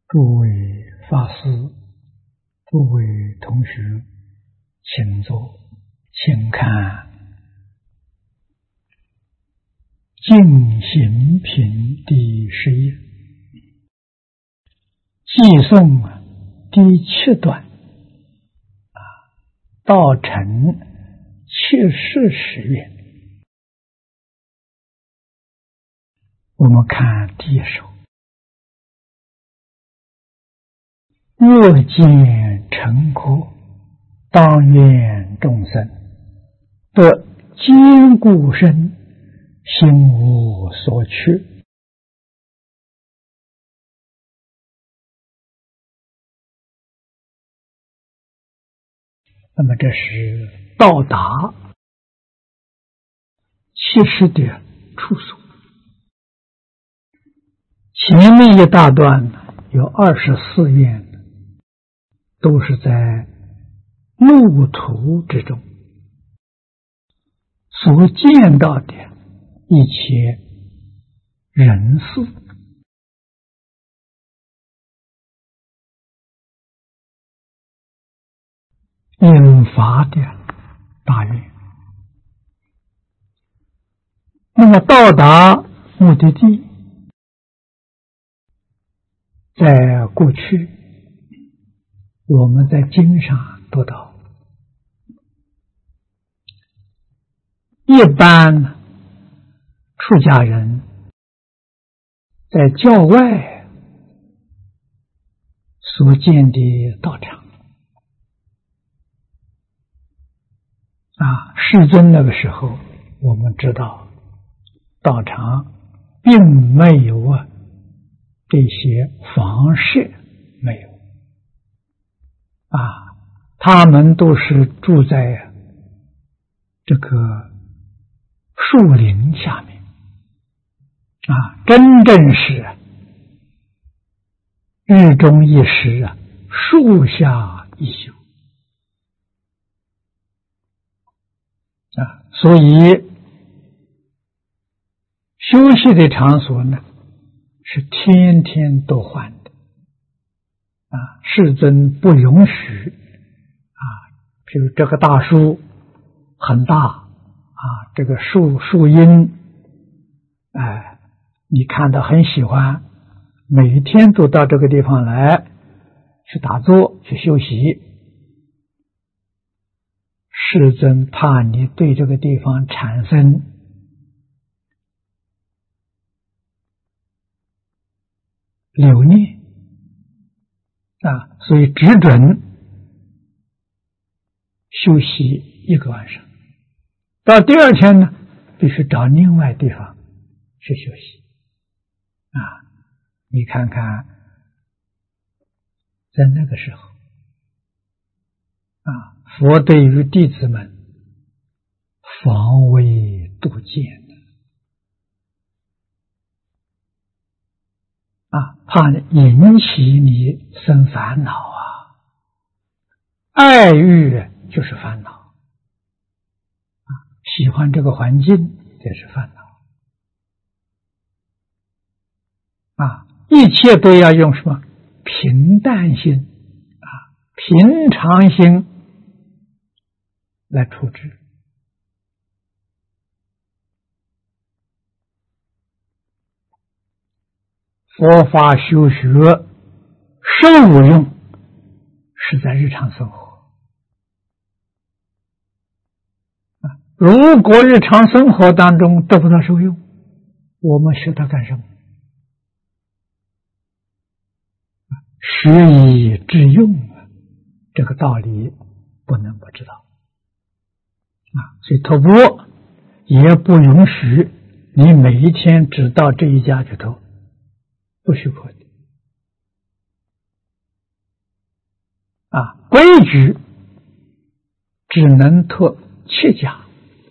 诸位法师、诸位同学，请坐，请看净行品第10页，寄送第7段道成切实实愿。我们看第一首，若见成果，当愿众生得坚固身，心无所缺。那么这是到达切实的处所。前面一大段有24愿，都是在路途之中所见到的一切人事，引发的大愿。那么到达目的地，在过去我们在经上读到，一般出家人在教外所建的道场世尊那个时候，我们知道道场并没有这些房舍，没有他们都是住在这个树林下面真正是日中一时树下一宿所以休息的场所呢是天天都换的世尊不允许比如这个大树很大这个树荫你看到很喜欢，每一天都到这个地方来去打坐去休息。世尊怕你对这个地方产生留念所以只准休息1个晚上，到第二天呢必须找另外地方去休息你看看在那个时候佛对于弟子们防微杜渐怕引起你生烦恼爱欲就是烦恼喜欢这个环境也是烦恼一切都要用什么平淡心平常心来处置。佛法修学受用是在日常生活如果日常生活当中得不到受用，我们学它干什么？学以致用这个道理不能不知道所以托钵也不允许你每一天只到这一家去托，不许可的规矩只能托7家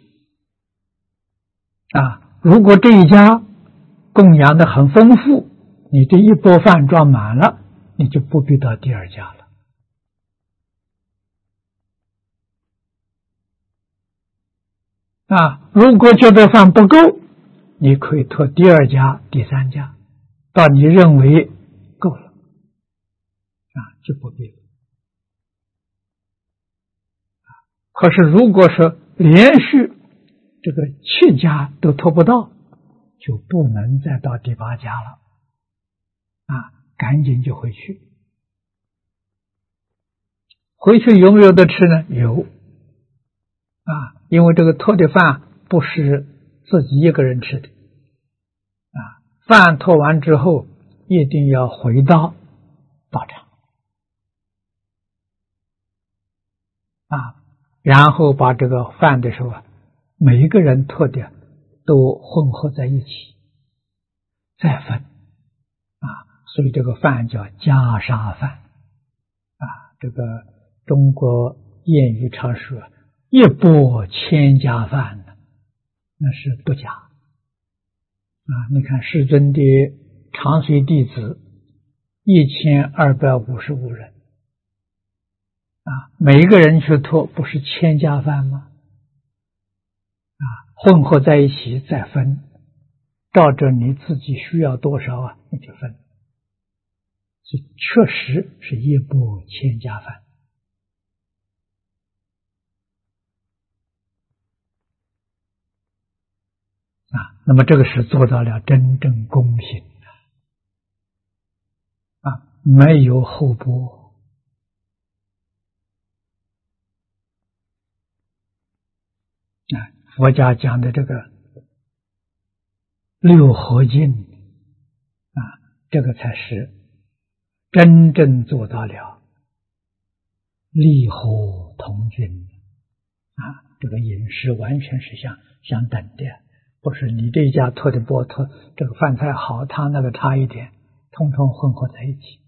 如果这一家供养的很丰富，你这一钵饭装满了，你就不必到第2家了如果觉得饭不够，你可以托第2家第3家，到你认为够了就不必了。可是如果是连续这个7家都托不到，就不能再到第8家了，赶紧就回去。回去有没有得吃呢？有，因为这个托的饭不是自己一个人吃的，饭托完之后一定要回到道场，然后把这个饭的时候每一个人托的都混合在一起再分，所以这个饭叫袈裟饭，这个中国谚语常说一钵千家饭，那是不假。你看世尊的长随弟子1255人，每一个人去托不是1000家饭吗？混合在一起再分，照着你自己需要多少你就分，所以确实是一钵千家饭。那么这个是做到了真正公平没有后钵。佛家讲的这个六合敬这个才是真正做到了利合同均这个饮食完全是相等的，不是你这一家托的钵托这个饭菜好，他那个差一点，通通混合在一起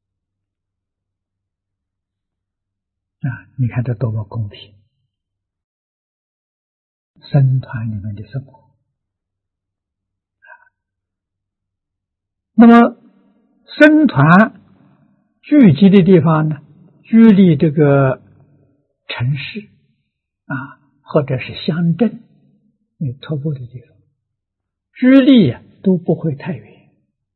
你看这多么公平。僧团里面的生活，那么僧团聚集的地方呢，居离这个城市或者是乡镇托钵的地方，居离都不会太远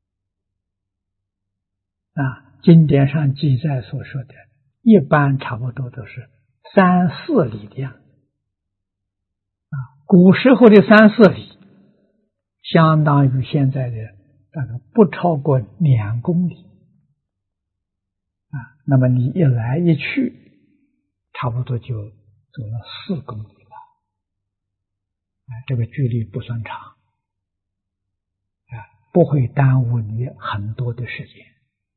经典上记载所说的一般差不多都是3、4里的样子古时候的3、4里相当于现在的大概不超过2公里那么你一来一去差不多就走了4公里了这个距离不算长不会耽误你很多的时间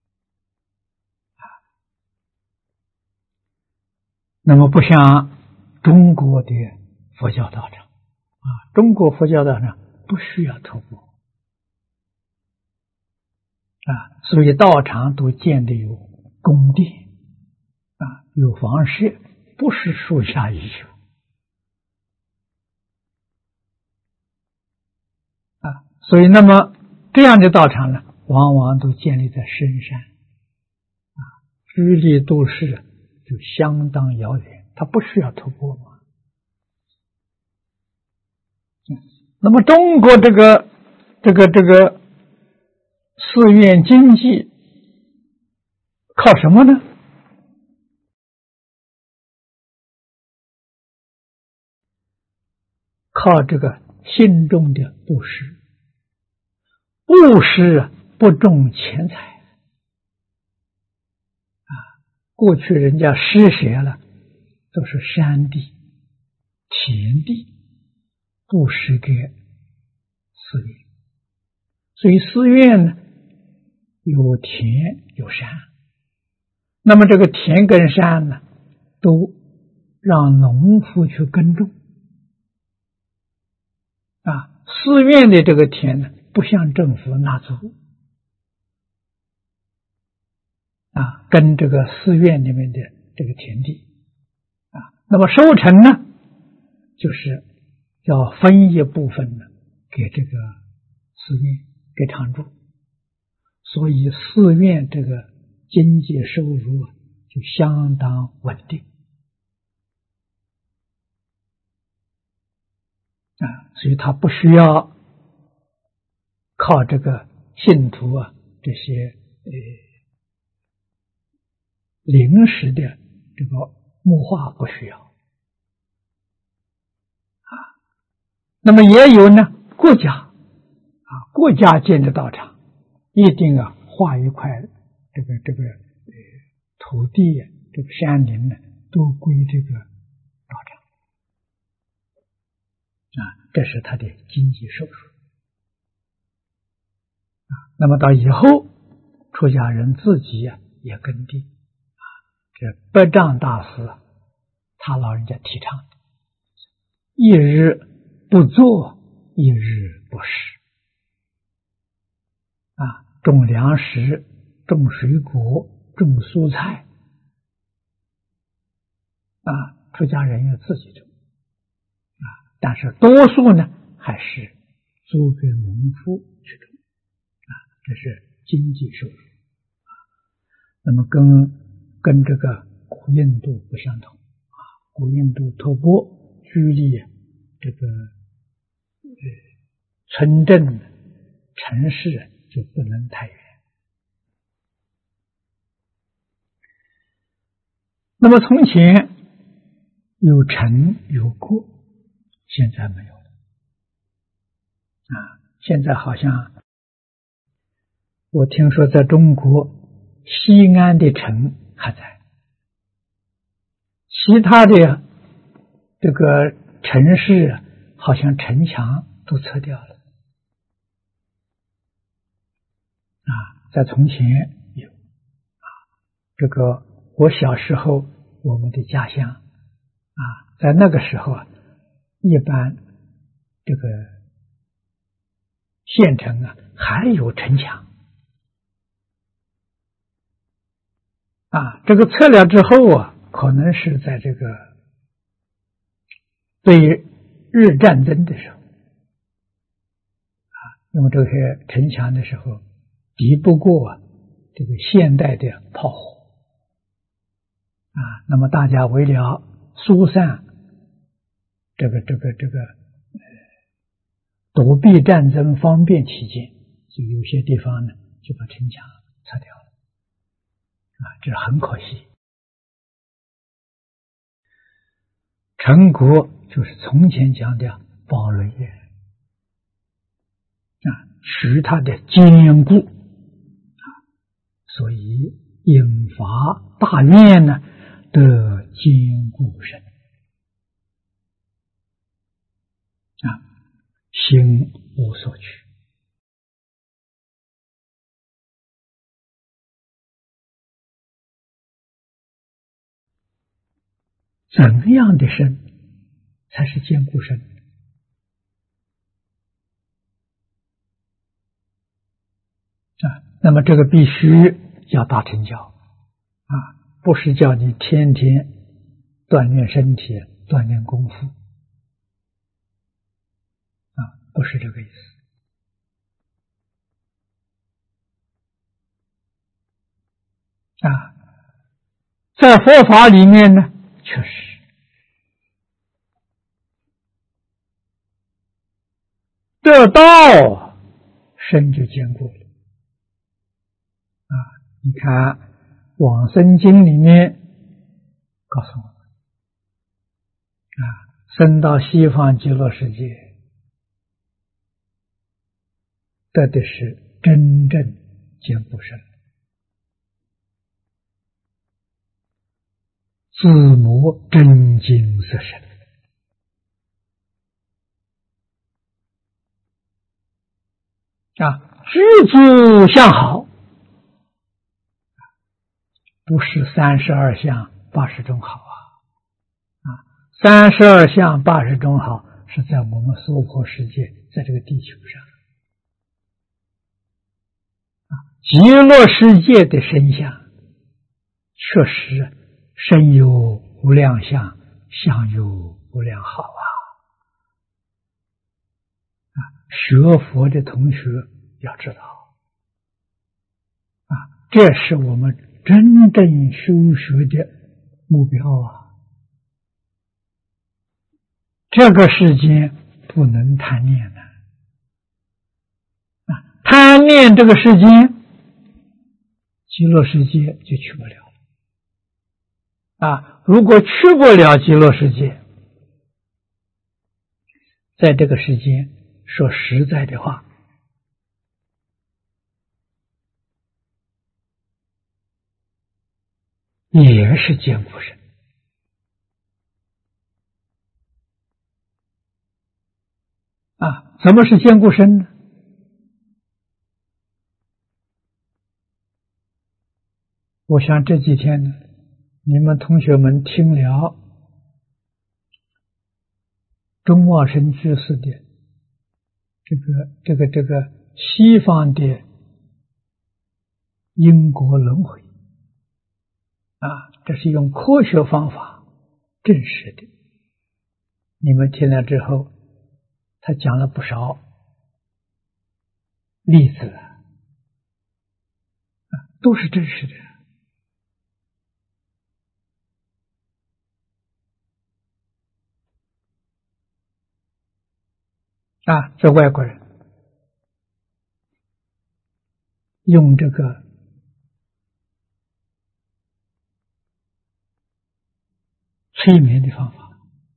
那么不像中国的佛教道场中国佛教道场不需要托钵所以道场都建的有宫殿有房舍，不是树下一宿所以那么这样的道场呢，往往都建立在深山距离都市就相当遥远，它不需要托钵嘛。那么中国这个寺院经济靠什么呢？靠这个心中的布施。布施不重钱财过去人家施舍了都是山地田地布施给寺院，所以寺院呢有田有山，那么这个田跟山呢都让农夫去耕种寺院的这个田呢不向政府纳租跟这个寺院里面的这个田地那么收成呢就是要分一部分呢给这个寺院给常住，所以寺院这个经济收入就相当稳定所以他不需要靠这个信徒这些临时的这个木化不需要那么也有呢，国家国家建的道场，一定划一块这个土地这个山林呢，都归这个道场这是他的经济收入那么到以后，出家人自己也耕地这百丈大师他老人家提倡的，一日不做，一日不食种粮食，种水果，种蔬菜出家人要自己种但是多数呢还是租给农夫去种这是经济收入那么跟这个古印度不相同古印度托钵距离这个村镇城市就不能太远。那么从前有成有过，现在没有了现在好像我听说在中国西安的城还在，其他的这个城市好像城墙都拆掉了在从前有这个我小时候我们的家乡在那个时候一般这个县城还有城墙这个拆了之后可能是在这个对日战争的时候那么这些城墙的时候敌不过这个现代的炮火那么大家为了疏散这个躲避战争方便起见，就有些地方呢就把城墙拆掉了这很可惜。成国就是从前讲的堡垒使它的坚固所以引发大愿呢得坚固身心无所取怎样的身才是坚固身那么这个必须要大乘教不是叫你天天锻炼身体锻炼功夫不是这个意思在佛法里面呢确实得道身就坚固了你看往生经里面告诉我们生到西方极乐世界得的是真正坚固身自摩真经色身知足向好不是32相80种好32相80种好是在我们娑婆世界在这个地球上极乐世界的身相确实身有无量相相有无量好学佛的同学要知道这是我们真正修学的目标这个世间不能贪念贪念这个世间极乐世界就去不了如果去不了极乐世界，在这个世间说实在的话，也是坚固身。什么是坚固身呢？我想这几天呢，你们同学们听了中茂生居士的这个西方的因果轮回这是用科学方法证实的。你们听了之后，他讲了不少例子都是真实的。这外国人用这个催眠的方法，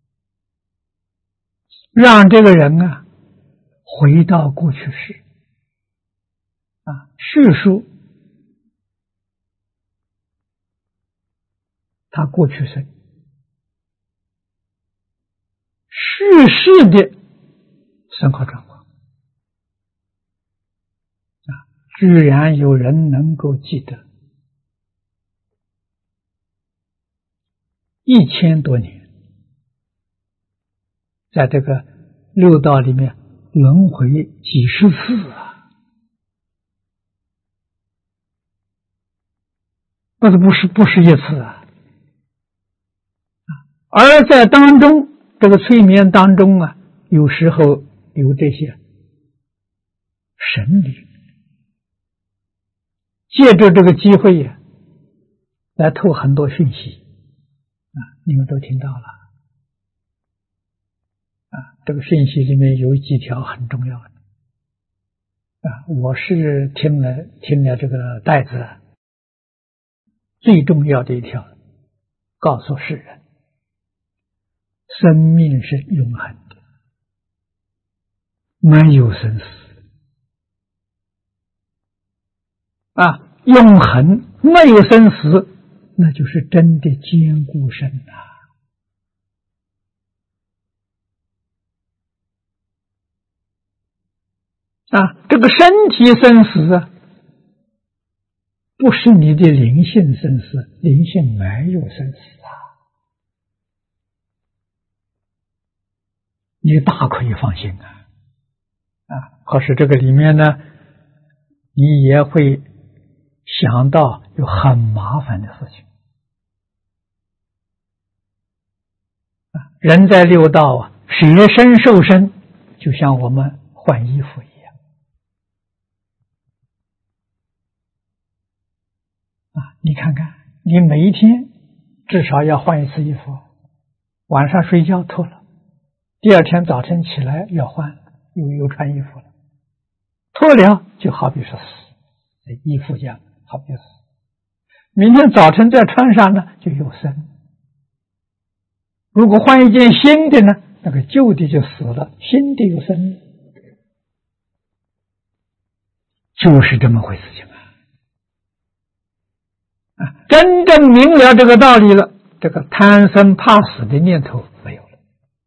让这个人回到过去式叙述他过去生叙事的生活状况居然有人能够记得1000多年，在这个六道里面轮回几十次不是一次而在当中这个催眠当中有时候有这些神灵借着这个机会来透很多讯息你们都听到了这个讯息里面有几条很重要的我是听了这个带子最重要的一条，告诉世人生命是永恒的，没有生死永恒没有生死，那就是真的坚固身这个身体生死不是你的灵性生死，灵性没有生死你大可以放心可是这个里面呢，你也会想到有很麻烦的事情人在六道舍身受身，就像我们换衣服一样你看看，你每一天至少要换一次衣服，晚上睡觉脱了，第二天早晨起来要换，又穿衣服了，脱了就好比是死，衣服这样好比死，明天早晨再穿上呢就有生。如果换一件新的呢，那个旧的就死了，新的有生，就是这么回事情真正明了这个道理了，这个贪生怕死的念头没有了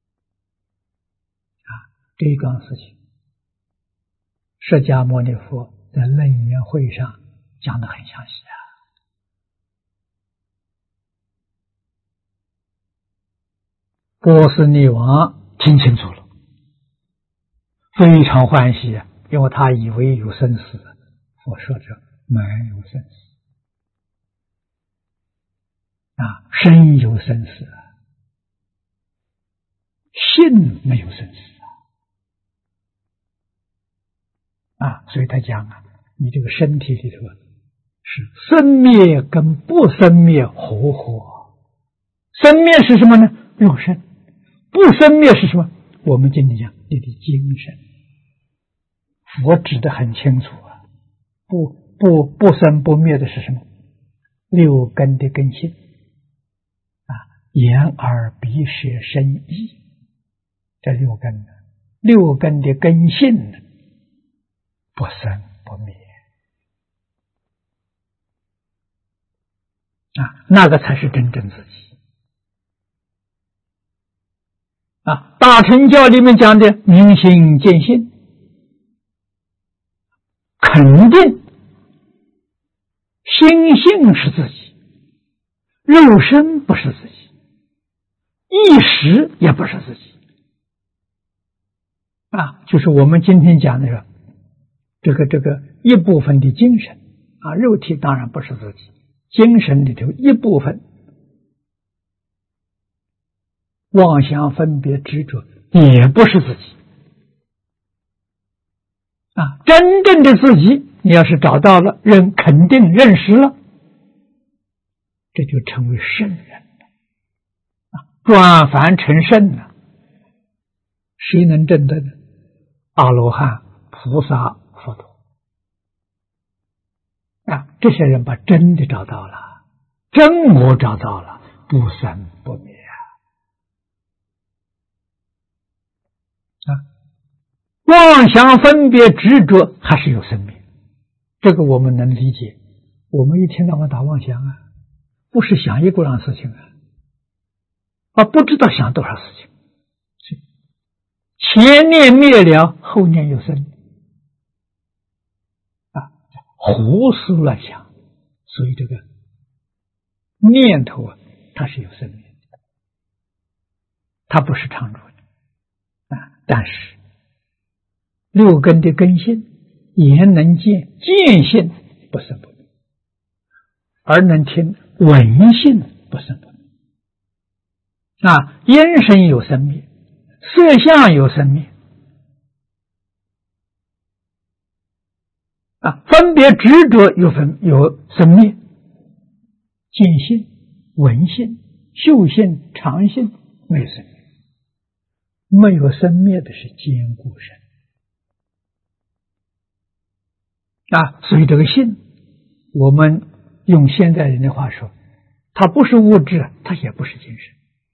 这一桩事情释迦牟尼佛在楞严会上讲得很详细波斯匿王听清楚了，非常欢喜因为他以为有生死，佛说这没有生死生有生死性没有生死所以他讲你这个身体里头是生灭跟不生灭合合，生灭是什么呢？肉身，不生灭是什么？我们今天讲你的精神，佛指得很清楚不生不灭的是什么？六根的根性眼耳鼻舌身意，这六根呢，六根的根性呢，不生不灭啊，那个才是真正自己啊。大乘教里面讲的明心见性，肯定心性是自己，肉身不是自己，意识也不是自己啊，就是我们今天讲的是这个一部分的精神啊，肉体当然不是自己，精神里头一部分妄想分别执着也不是自己啊。真正的自己，你要是找到了，肯定认识了，这就成为圣人了啊，转凡成圣了。谁能证得呢？阿罗汉、菩萨、佛陀啊，这些人把真的找到了，真我找到了，不生不灭啊！妄想分别执着还是有生灭，这个我们能理解。我们一天到晚打妄想啊，不是想一个样事情啊，不知道想多少事情。前念灭了，后念有生啊，胡思乱想，所以这个念头啊，它是有生命的，它不是常住的啊。但是六根的根性，眼能见，见性不生不灭；耳能听，闻性不生不灭啊。音声有生灭，色相有生灭啊，分别执着有生灭，见性、闻性、嗅性、尝性没有生灭，没有生灭的是坚固身啊。所以这个性，我们用现代人的话说，它不是物质，它也不是精神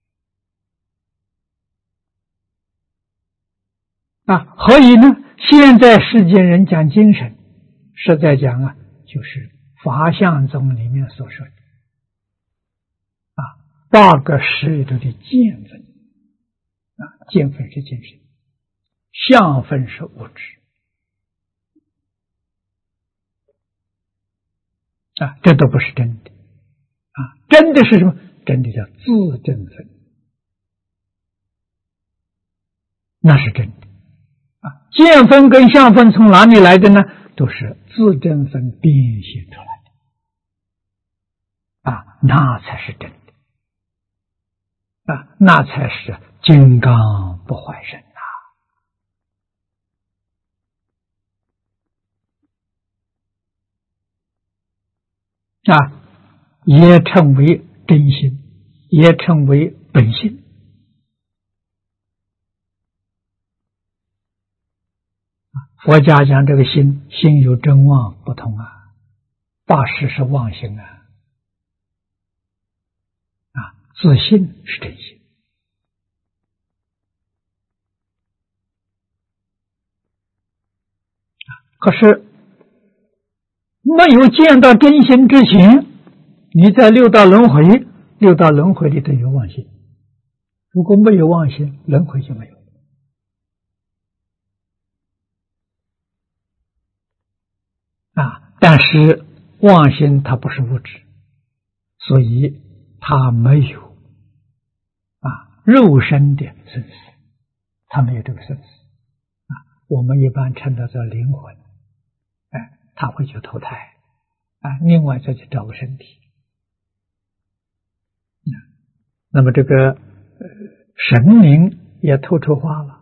啊。何以呢？现在世间人讲精神，实在讲啊，就是法相宗里面所说的啊，8个识里头的见分啊，见分是精神，相分是物质啊，这都不是真的啊。真的是什么？真的叫自证分，那是真的啊。见分跟相分从哪里来的呢？都是自证分变现出来的啊，那才是真的啊，那才是金刚不坏身啊，也称为真心，也称为本性。佛家讲这个心，心有真妄不同啊，八识是妄心啊，自信是真心可是没有见到真心之前，你在六道轮回，六道轮回里头有妄心，如果没有妄心，轮回就没有但是妄心它不是物质，所以它没有肉身的生死，它没有这个生死我们一般称它叫灵魂它会去投胎另外再去找个身体那么这个神灵也透出化了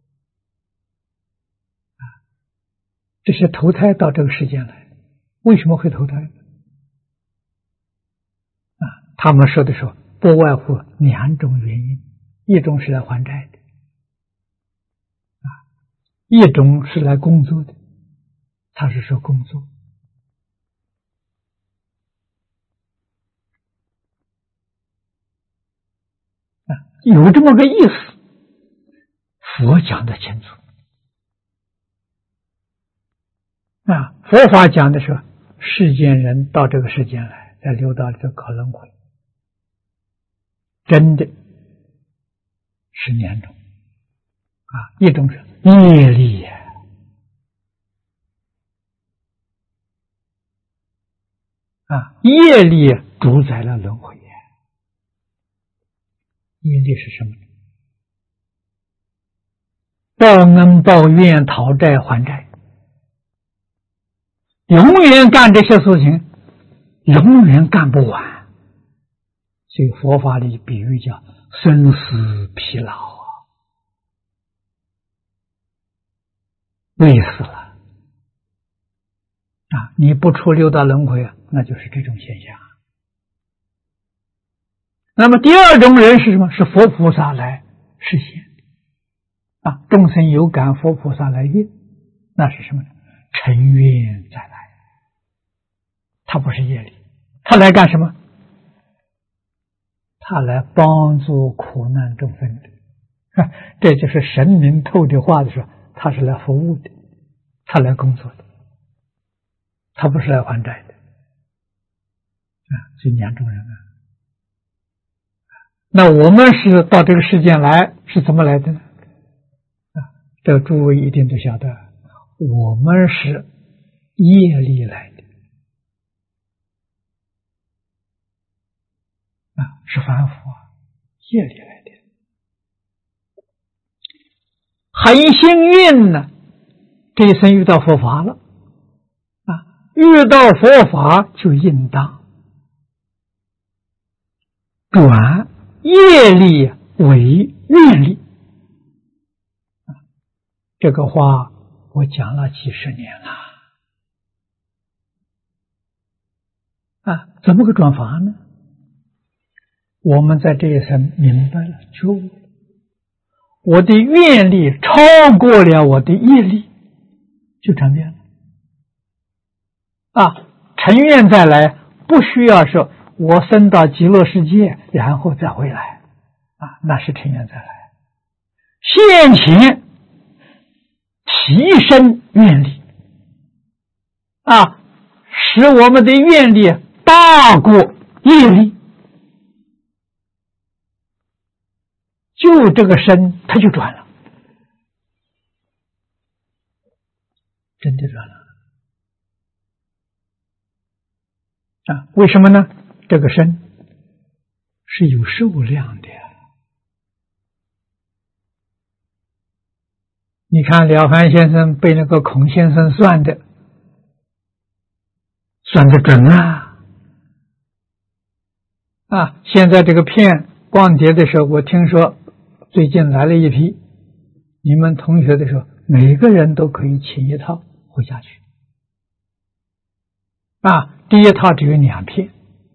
这些投胎到这个世间来，为什么会投胎他们说的时候不外乎2种原因，一种是来还债的一种是来工作的，他是说工作有这么个意思，佛讲的清楚。佛法讲的是世间人到这个世间来，在六道里头搞轮回，真的是2种一种是业力业力主宰了轮回业力是什么？报恩报怨，讨债还债，永远干这些事情，永远干不完。所以佛法里比喻叫生死疲劳累死了你不出六道轮回那就是这种现象。那么第2种人是什么？是佛菩萨来示现众生有感，佛菩萨来应，那是什么呢？成愿再来，他不是业力，他来干什么？他来帮助苦难众生的这就是神明透的话的时候，他是来服务的，他来工作的，他不是来还债的所以2种人那我们是到这个世间来是怎么来的呢？这诸位一定都晓得，我们是业力来的是凡夫业力来的。很幸运呢，这一生遇到佛法了遇到佛法就应当转业力为愿力这个话我讲了几十年了怎么个转法呢？我们在这一生明白了觉悟了，我的愿力超过了我的业力，就转变了成愿再来，不需要说我升到极乐世界然后再回来那是成愿再来。现前提升愿力使我们的愿力大过业力，就这个身它就转了，真的转了为什么呢？这个身是有数量的你看了凡先生被那个孔先生算得准现在这个片光碟的时候，我听说最近来了一批，你们同学的时候每个人都可以请一套回家去第一套只有2片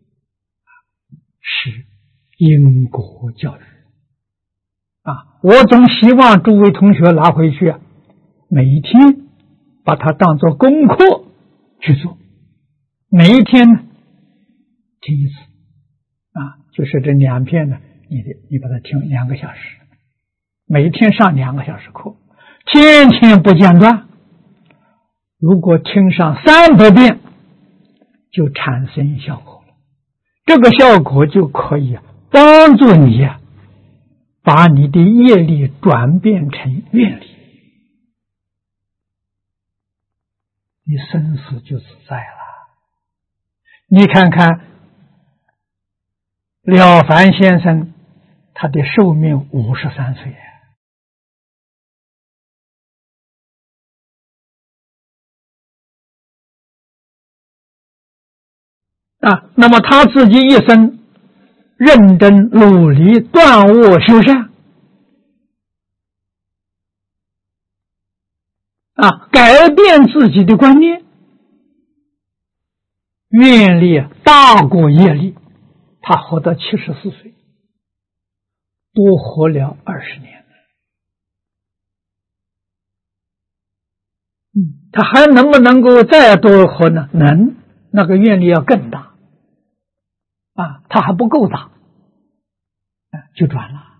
是因果教育我总希望诸位同学拿回去每一天把它当作功课去做，每一天呢听一次就是这2片呢你把它听2个小时，每一天上2个小时课，天天不间断，如果听上300遍就产生效果了，这个效果就可以帮助你把你的业力转变成愿力，你生死就自在了。你看看了凡先生，他的寿命53岁那么他自己一生认真努力断恶修善改变自己的观念，愿力大过业力，他活到74岁，多活了20年他还能不能够再多活呢？能，那个愿力要更大他还不够大就转了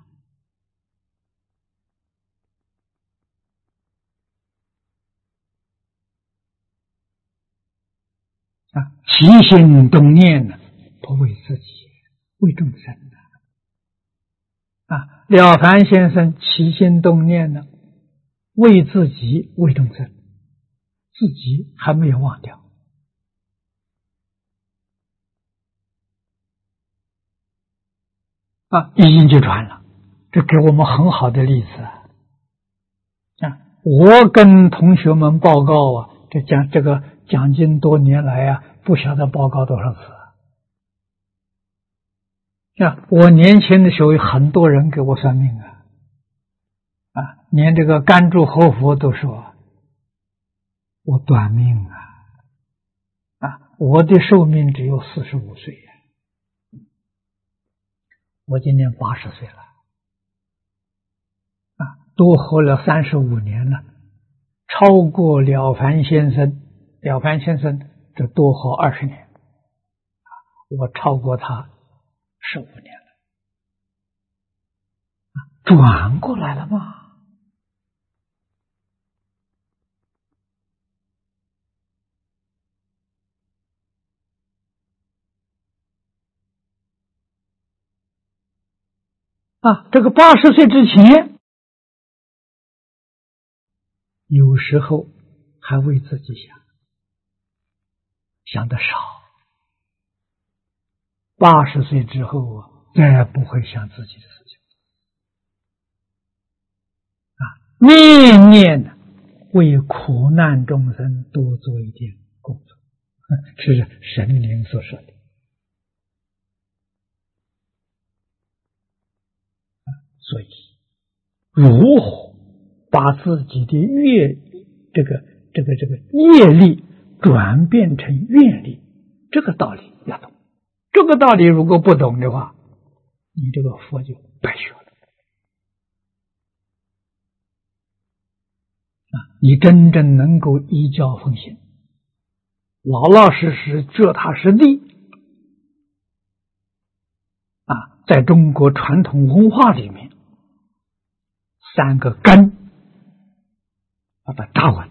起心动念呢，不为自己，为众生了凡先生起心动念呢，为自己，为众生，自己还没有忘掉。已经就传了，这给我们很好的例子我跟同学们报告这个讲经多年来不晓得报告多少次我年轻的时候有很多人给我算命连这个甘珠活佛都说我短命我的寿命只有45岁我今年80岁了多活了35年了，超过了凡先生。了凡先生这多活20年，我超过他15年了，转过来了吗？这个80岁之前，有时候还为自己想得少，80岁之后再也不会想自己的事情念念为苦难众生多做一点工作，这是神灵所说的。所以如何把自己的这个业力转变成愿力，这个道理要懂。这个道理如果不懂的话，你这个佛就白学了你真正能够依教奉行，老老实实脚踏实地在中国传统文化里面3个根把它打稳，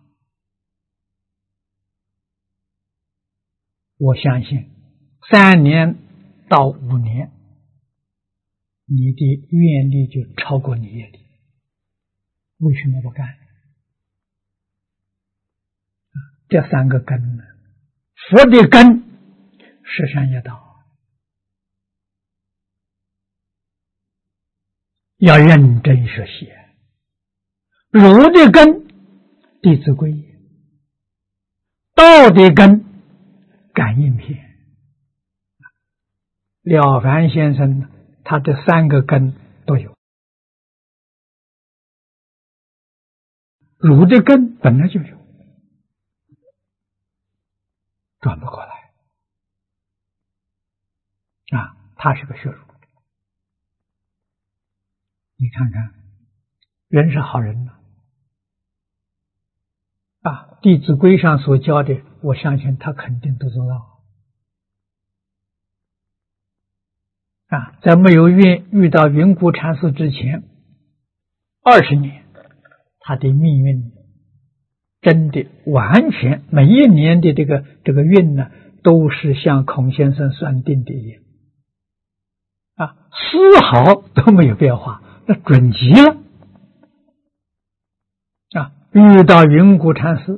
我相信3年到5年，你的愿力就超过你业力。为什么不干？这3个根呢，佛的根十善业道，要认真学习；儒的根弟子规，道的根感应篇。了凡先生他这3个根都有，儒的根本来就有，转不过来他是个学儒。你看看人是好人弟子规上所教的，我相信他肯定都做到在没有遇到云谷禅师之前20年，他的命运真的完全每一年的这个运呢，都是像孔先生算定的一样丝毫都没有变化，那准极了遇到云谷禅师，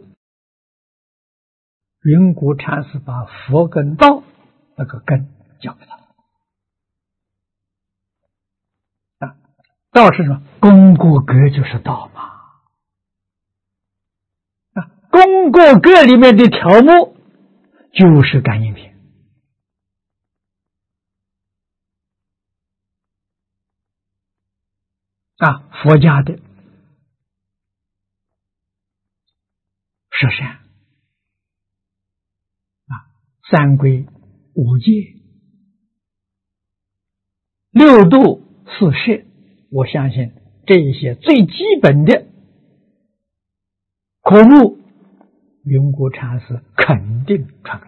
云谷禅师把佛跟道那个根教给他道是什么？功过格就是道嘛功过格里面的条目就是感应篇佛家的十善3归5戒6度4摄，我相信这一些最基本的科目，云谷禅师肯定传给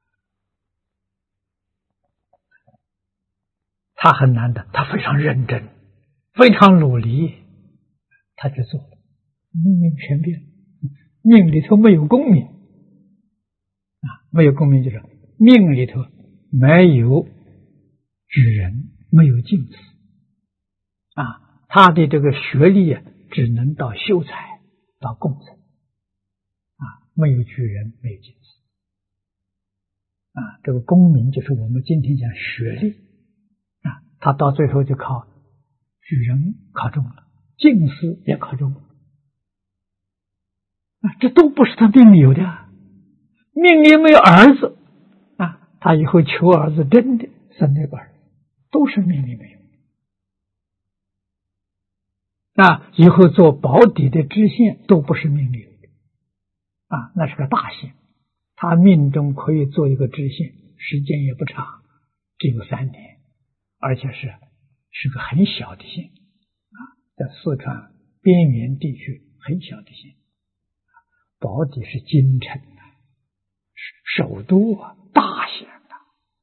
他很难的，他非常认真，非常努力，他就做了，命运全变，命里头没有功名没有功名就是命里头没有举人，没有进士啊，他的这个学历啊，只能到秀才，到贡生啊，没有举人，没有进士啊。这个功名就是我们今天讲学历啊，他到最后就考举人考中了，进士也考中了啊，这都不是他命里有的啊。命里没有儿子啊，他以后求儿子真的生这个儿子，都是命里没有啊。以后做保底的知县都不是命里有的啊，那是个大县，他命中可以做一个知县，时间也不长，只有3年，而且是个很小的县啊，在四川边缘地区很小的县。保底是京城啊，首都啊，大县啊，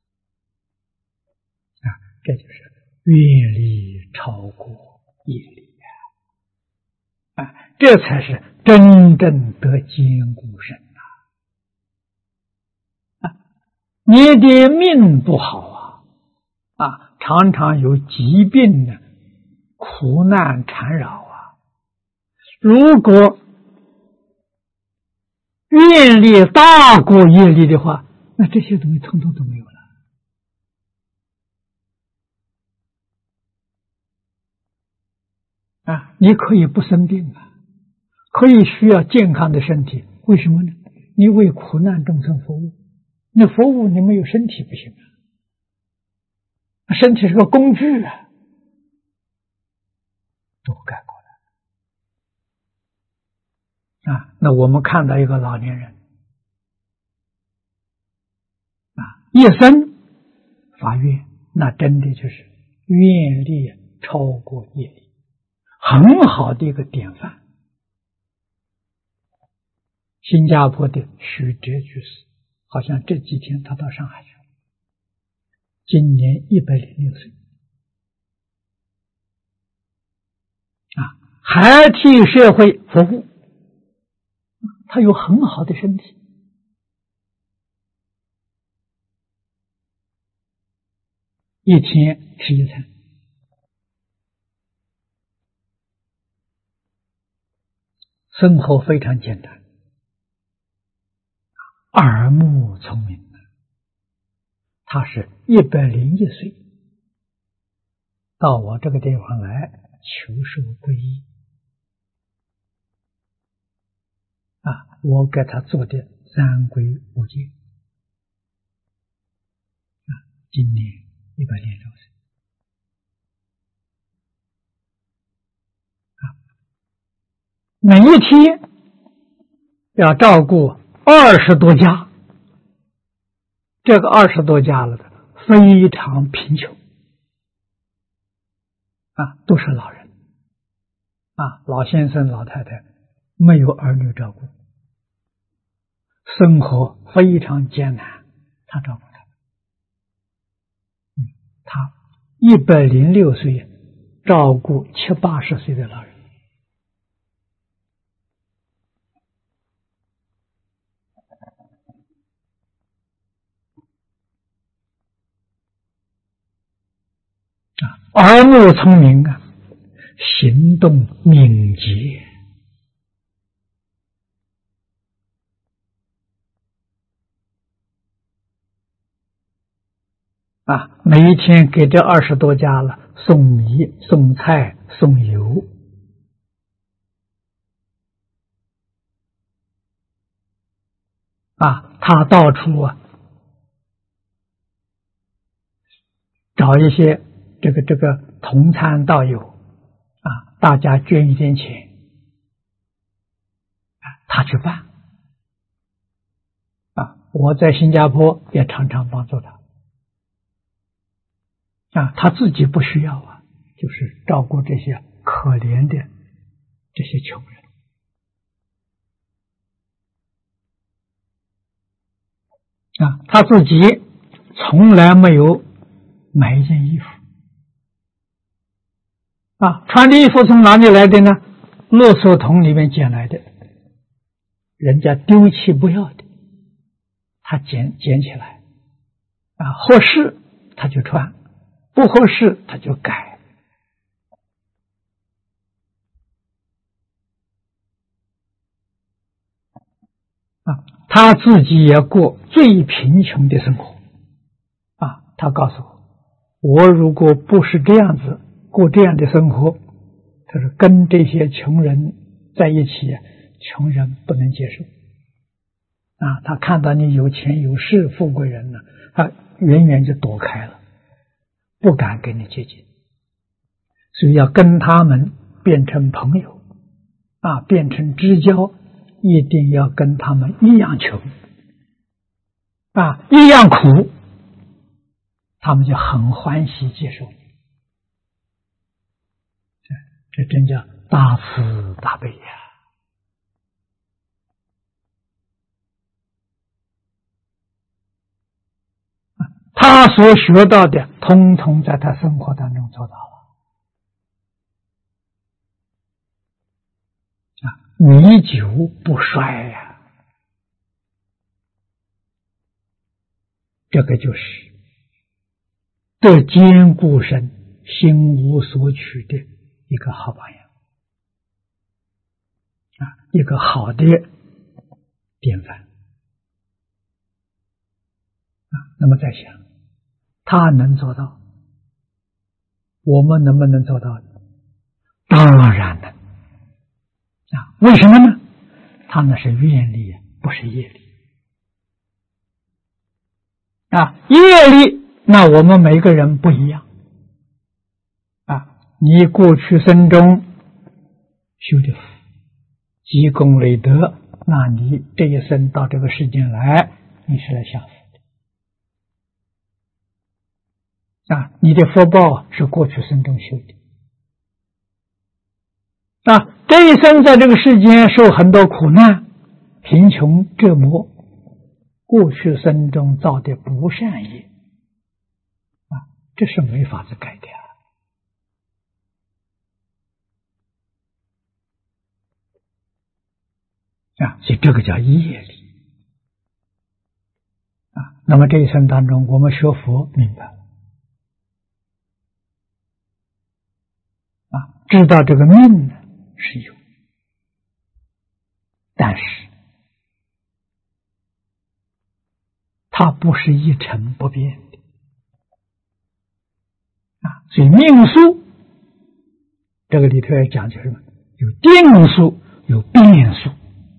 这就是愿力超过业力啊，这才是真正得坚固身啊！你的命不好啊，常常有疾病的苦难缠绕啊，如果愿力大过业力的话，那这些东西通通都没有了啊！你可以不生病啊，可以需要健康的身体，为什么呢？你为苦难众生服务，那服务你没有身体不行啊，身体是个工具啊，都改过来啊。那我们看到一个老年人啊，一生发愿，那真的就是愿力超过业力，很好的一个典范。新加坡的许哲居士，好像这几天他到上海去了，今年106岁啊，还替社会服务，他有很好的身体。一天吃一餐，生活非常简单，耳目聪明。他是101岁到我这个地方来求受皈依啊，我给他做的3皈5戒啊，今年106岁啊，每一天要照顾20多家，这个20多家了的非常贫穷啊，都是老人啊，老先生老太太没有儿女照顾，生活非常艰难，他照顾他106岁照顾70、80岁的老人耳目聪明啊，行动敏捷啊，每一天给这20多家了送米、送菜、送油啊，他到处找一些这个同参道友啊，大家捐一点钱他去办啊，我在新加坡也常常帮助他啊，他自己不需要啊，就是照顾这些可怜的这些穷人啊，他自己从来没有买一件衣服啊，穿的衣服从哪里来的呢？垃圾桶里面捡来的，人家丢弃不要的， 他捡起来，合适他就穿，不合适他就改。他自己也过最贫穷的生活。他告诉我如果不是这样子过这样的生活，他说跟这些穷人在一起，穷人不能接受。他看到你有钱有势富贵人呢，他远远就躲开了，不敢跟你接近。所以要跟他们变成朋友，变成知交，一定要跟他们一样穷，一样苦，他们就很欢喜接受你。这真叫大慈大悲呀！他所学到的，通通在他生活当中做到了。弥久不衰呀，这个就是得坚固身、心无所取的一个好榜样，一个好的典范。那么再想，他能做到，我们能不能做到？当然能。为什么呢？他那是愿力，不是业力。业力，那我们每个人不一样。你过去生中修的福，积功累德，那你这一生到这个世间来，你是来享福的。你的福报是过去生中修的。这一生在这个世间受很多苦难、贫穷折磨，过去生中造的不善业，这是没法子改的。所以这个叫业力。那么这一生当中，我们学佛明白了，知道这个命呢是有，但是它不是一成不变的。所以命数这个里头要讲究什么？有定数，有变数。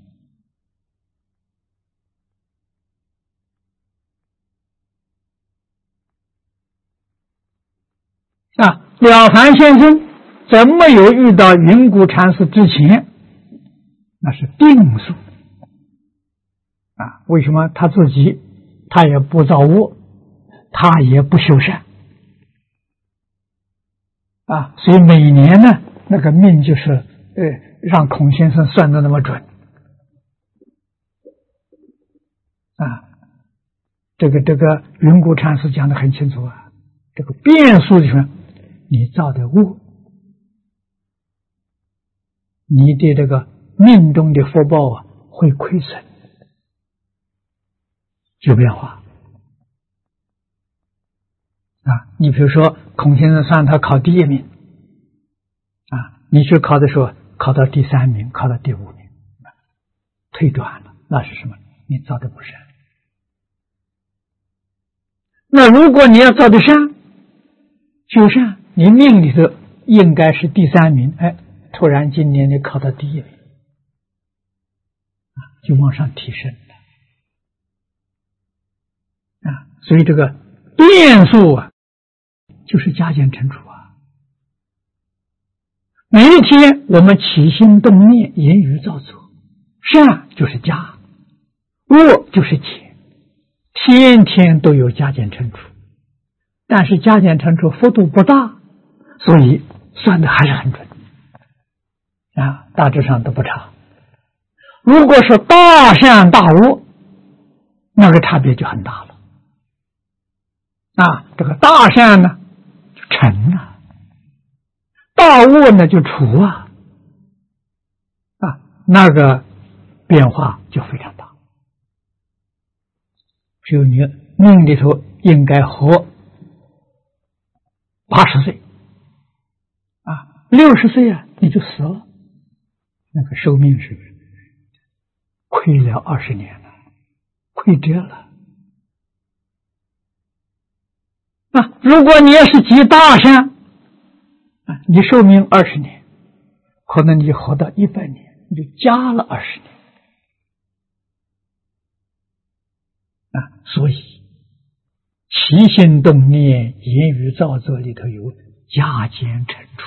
了凡先生在没有遇到云谷禅师之前，那是定数。为什么？他自己他也不造恶，他也不修善。所以每年呢，那个命就是让孔先生算得那么准。这个云谷禅师讲得很清楚这个变数就是你造的恶，你的这个命中的福报会亏损，有变化。你比如说孔先生算他考第一名，你去考的时候考到第3名，考到第5名，退转了，那是什么？你造的不善。那如果你要造的善，修善，你命里头应该是第3名，突然今年你考到第1名，就往上提升了。所以这个变数就是加减乘除每一天我们起心动念、言语造作，善就是加，恶就是减，天天都有加减乘除。但是加减乘除幅度不大，所以算的还是很准大致上都不差。如果是大善大恶，那个差别就很大了。这个大善呢就成大恶呢就除那个变化就非常大。 就你命里头应该活80岁啊，60岁啊你就死了，那个寿命是不是亏了20年了，亏折了啊！如果你要是积大善啊，你寿命20年，可能你活到100年，你就加了20年啊！所以起心动念、言语造作里头有加减乘除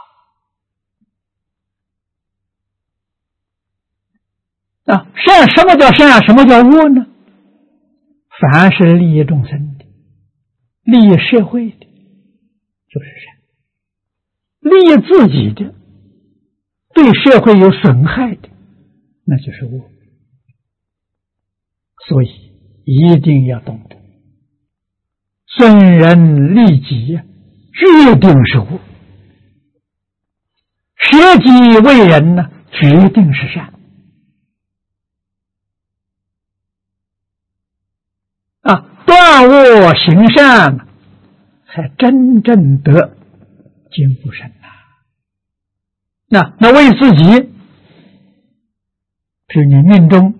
啊！善，什么叫善？什么叫恶呢？凡是利益众生的、利益社会的，就是善；利益自己的、对社会有损害的，那就是恶。所以一定要懂得损人利己，决定是恶；舍己为人呢，决定是善。啊，断恶行善，才真正得进步身呐。那为自己，是你命中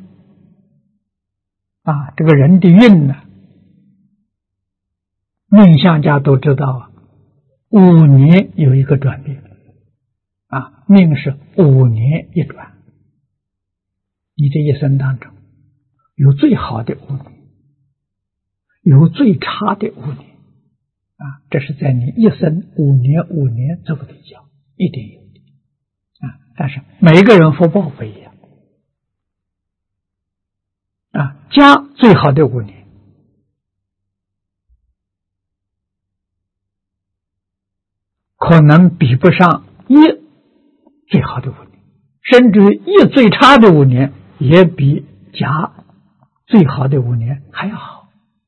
啊，这个人的运呢，命相家都知道啊，5年有一个转变啊，命是5年一转。你这一生当中，有最好的5年。有最差的5年啊，这是在你一生5年做个比较，一定有的啊。但是每个人福报不一样啊，加最好的5年，可能比不上一最好的5年，甚至一最差的5年也比加最好的5年还要好。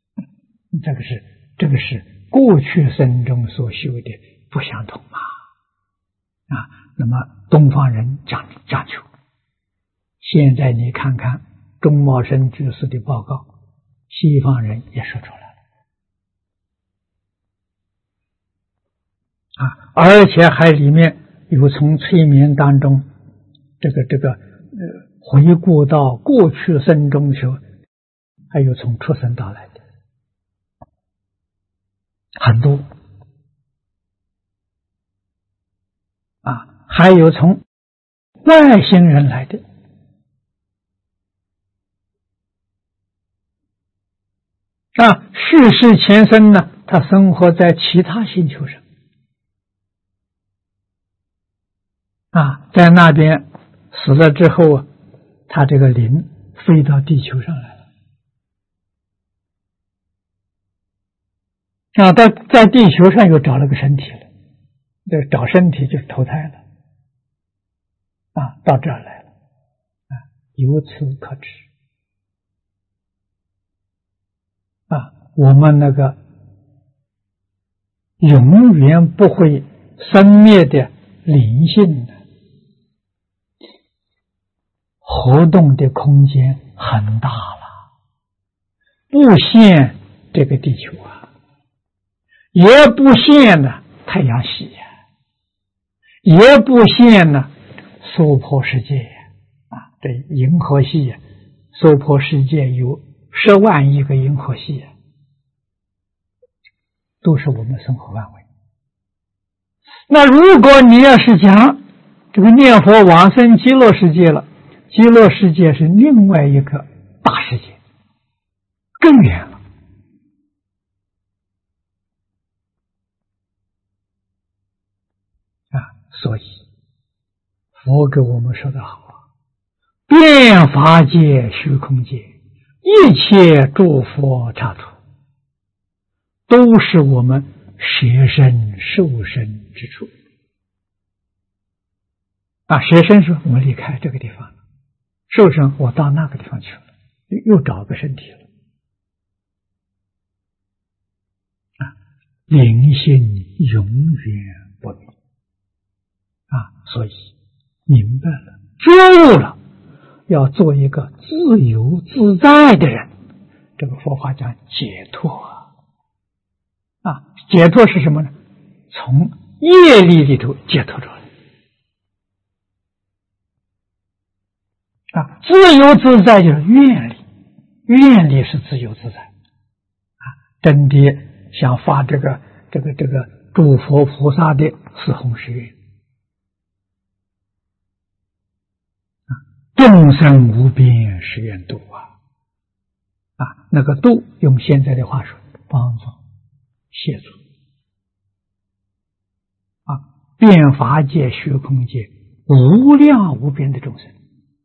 这个是过去生中所修的不相同嘛啊！那么东方人讲究，现在你看看钟茂生居士的报告，西方人也说出来了啊，而且还里面有从催眠当中回顾到过去生中修，还有从出生到来的。很多啊，还有从外星人来的啊，世世前生呢，他生活在其他星球上啊，在那边死了之后啊，他这个灵飞到地球上来了。啊，在地球上又找了个身体了，这找身体就是投胎了，啊，到这儿来了，啊，由此可知，啊，我们那个永远不会生灭的灵性呢，活动的空间很大了，不限这个地球啊。也不限呢太阳系呀，也不限呢娑婆世界呀，啊，这银河系呀，娑婆世界有10万亿个银河系呀，都是我们生活范围。那如果你要是讲这个念佛往生极乐世界了，极乐世界是另外一个大世界，更远了。所以佛给我们说的好啊，遍法界虚空界，一切诸佛刹土，都是我们舍身受身之处啊。舍身是我们离开这个地方了，受身我到那个地方去了，又找个身体了啊。灵性永远不灭啊，所以明白了，觉悟了，要做一个自由自在的人， 这个佛法讲解脱啊，解脱是什么呢？从业力里头解脱出来啊，自由自在就是愿力，愿力是自由自在啊，真的想发这个诸佛菩萨的四弘誓愿啊，众生无边誓愿度啊，那个度用现在的话说，帮助协助啊，遍法界虚空界无量无边的众生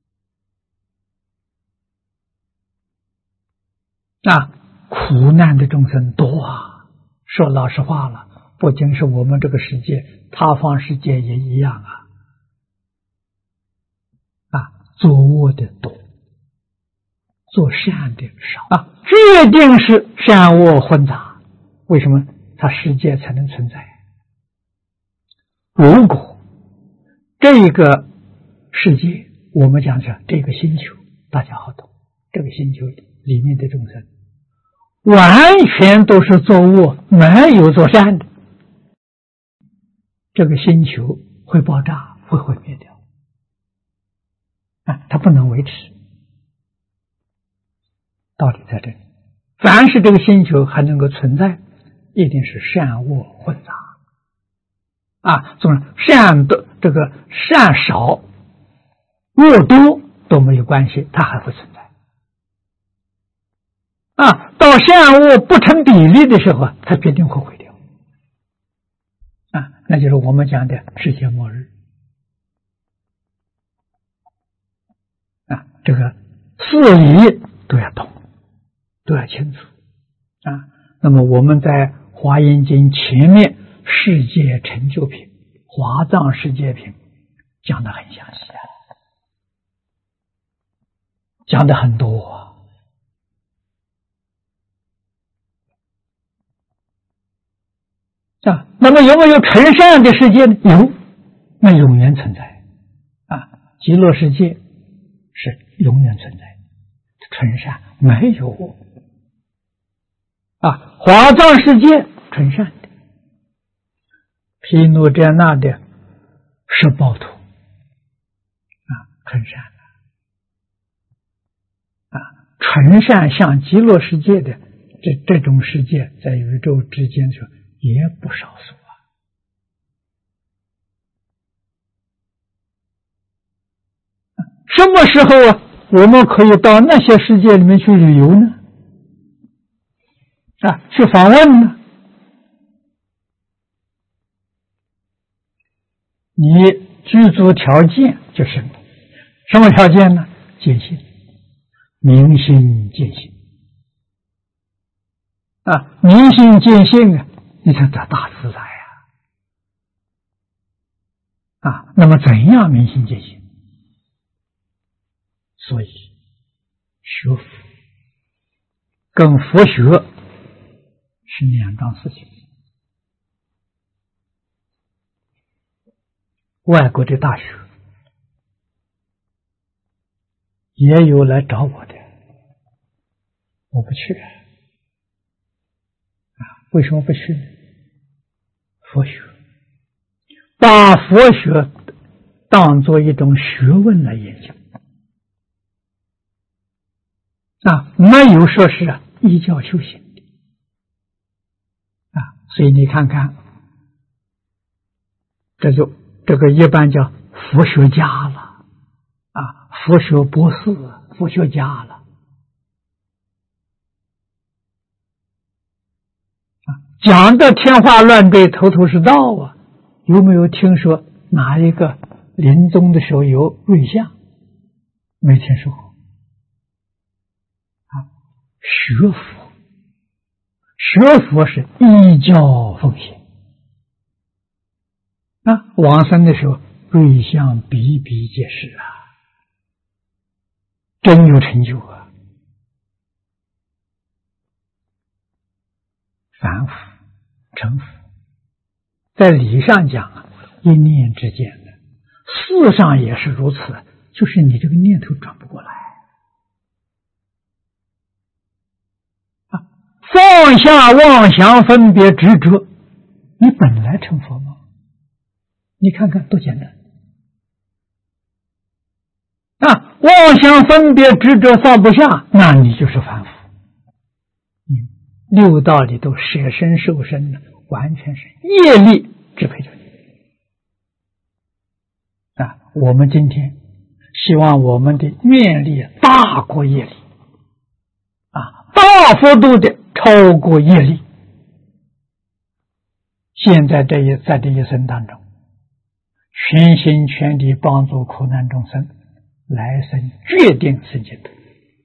啊，苦难的众生多啊，说老实话了，不仅是我们这个世界，他方世界也一样啊，作恶的多，做善的少啊，决定是善恶混杂。为什么它世界才能存在？如果这个世界，我们讲是这个星球，大家好懂，这个星球里面的众生完全都是作恶，没有做善的，这个星球会爆炸，会毁灭掉啊，它不能维持。道理在这里，凡是这个星球还能够存在，一定是善恶混杂啊，总之善的这个善少恶多都没有关系，它还会存在啊。到善恶不成比例的时候，它必定会毁掉啊，那就是我们讲的世界末日啊。这个事理都要懂，都要清楚啊。那么我们在华严经前面世界成就品、华藏世界品讲得很详细讲得很多啊。那么有没有纯善的世界呢？有，那永远存在啊。极乐世界是永远存在的，纯善没有啊。华藏世界纯善的，毗卢遮那的是报土啊，纯善啊，纯善像极乐世界的这种世界，在宇宙之间说也不少数什么时候我们可以到那些世界里面去旅游呢？啊，去访问呢？你居住条件就是什么条件呢？见性，明心见性啊，明心见性啊，你看这大自在啊。那么怎样明心见性？所以学佛跟佛学是两桩事情。外国的大学也有来找我的，我不去为什么不去呢？佛学，把佛学当作一种学问来研究没有说是依教修行的所以你看看，这个一般叫佛学家了佛学博士、佛学家了讲的天花乱坠、头头是道有没有听说哪一个临终的时候有瑞相？没听说过学佛是依教奉行往生的时候瑞相比比皆是真有成就凡夫成佛，在理上讲一念之间的，事上也是如此，就是你这个念头转不过来放下妄想分别执着，你本来成佛吗？你看看多简单啊！妄想分别执着放不下，那你就是凡夫。六道里头舍身受身的，完全是业力支配着你啊！我们今天希望我们的愿力大过业力啊，大幅度的超过业力。现在在这一生当中，全心全力帮助苦难众生，来生决定生净土。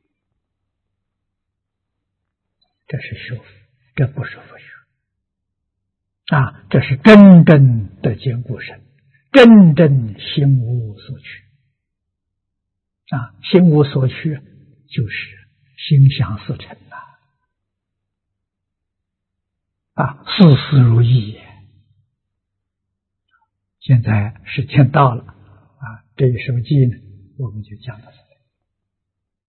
这是修福，这不是佛学啊！这是真正的坚固身，真正心无所趋啊！心无所趋就是心想事成啊，事事如意也。现在时间到了啊，这一首偈呢，我们就讲到这里。